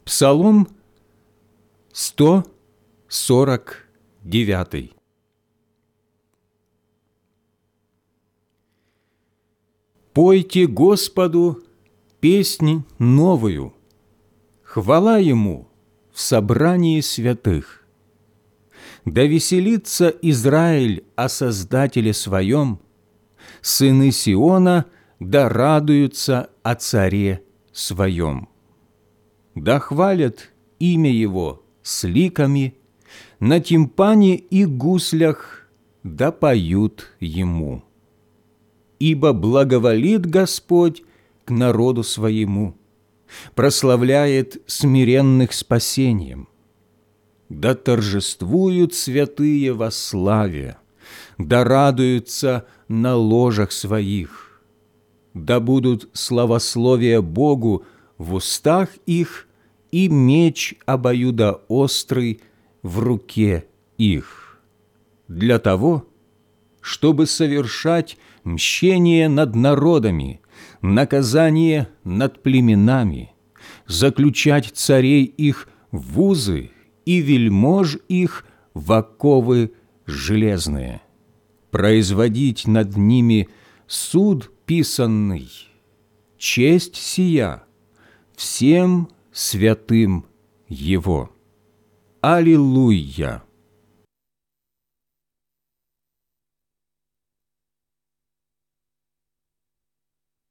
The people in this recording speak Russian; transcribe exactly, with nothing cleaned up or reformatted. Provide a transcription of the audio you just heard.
Псалом сто сорок девятый. Пойте Господу песнь новую, хвала Ему в собрании святых. Да веселится Израиль о Создателе Своем, сыны Сиона да радуются о Царе Своем. Да хвалят имя Его с ликами, на тимпане и гуслях да поют Ему. Ибо благоволит Господь к народу Своему, прославляет смиренных спасением. Да торжествуют святые во славе, да радуются на ложах своих, да будут славословия Богу в устах их и меч обоюдоострый в руке их, для того, чтобы совершать мщение над народами, наказание над племенами, заключать царей их в узы и вельмож их в оковы железные, производить над ними суд писанный, честь сия всем святым Его. Аллилуйя!